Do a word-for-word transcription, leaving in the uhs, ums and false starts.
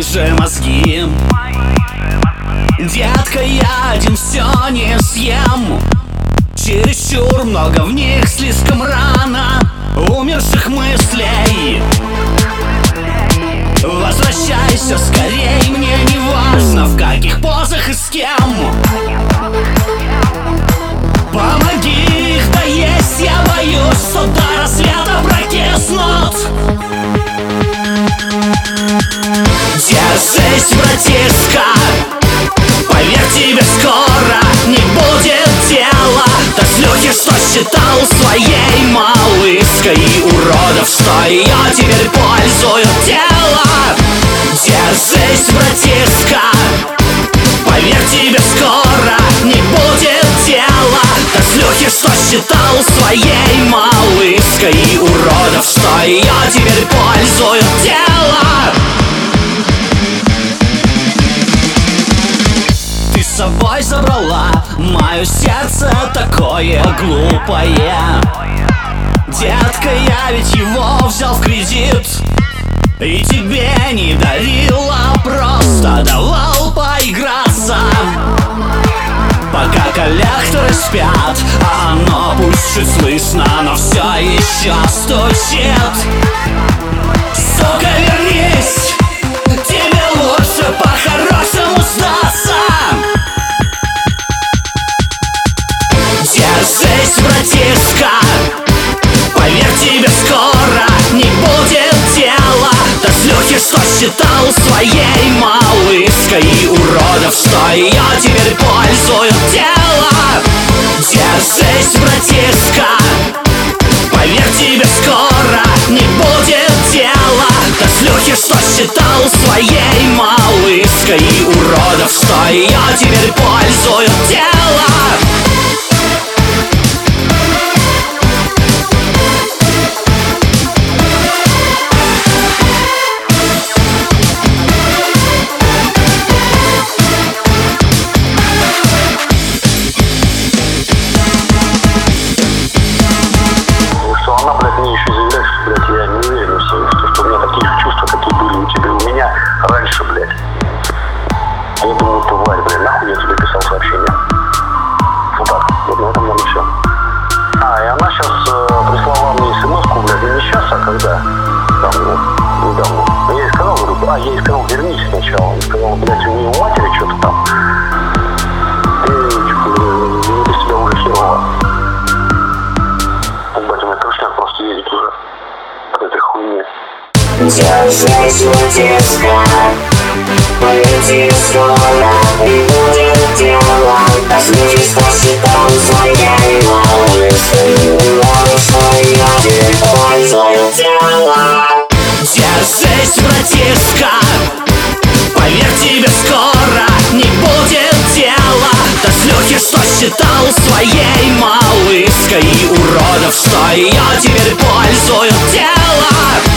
же мозги. Детка, я один все не съем. Чересчур много в них, слишком рано умерших мыслей. Возвращайся скорей, мне не важно, в каких позах и с кем. Помоги их доесть, я боюсь, что до рассвета прокиснут. Держись, братишка, поверь, тебе скоро не будет дела до шлюхи, что считал своей малышкой, и уродов, что ее теперь пользуют тело. Держись, братишка, поверь, тебе скоро не будет дела до шлюхи, что считал своей малышкой, и уродов, что ее теперь пользуют тело. Ты с собой забрала мое сердце такое глупое. Детка, я ведь его взял в кредит и тебе не дарила, просто давал поиграться. Пока коллекторы спят, а оно пусть чуть слышно, но все еще стучит. Сука, вернись, тебе лучше по-хорошему сдаться. Держись, братишка, поверь, тебе скоро не будет дела до шлюхи, что считал своей малышкой, и уродов, что ее теперь пользуют тело. Держись, братишка, поверь, тебе скоро не будет дела до шлюхи, что считал своей малышкой, и уродов, что ее теперь пользуют тело. Раньше, блядь. Я думаю, тварь, блядь, нахуй я тебе писал сообщение. Вот так, вот на этом, наверное, все. А, и она сейчас э, прислала мне смс-ку, блядь, не сейчас, а когда? Там, ну, недавно. Я ей сказал, говорю, а, я ей сказал, вернись сначала. Я сказал, блядь, у нее у матери что-то там. Ты, мне без тебя уже херово. Блядь, у меня крышняк просто едет уже от этой хуйни. Держись, братишка, поверь, тебе скоро не будет дела до шлюхи, что считал своей малышкой, уродов, что ее теперь пользуют тело. Держись, братишка, поверь, тебе скоро не будет дела до шлюхи, что считал своей малышкой, и уродов, что ее теперь пользуют тело.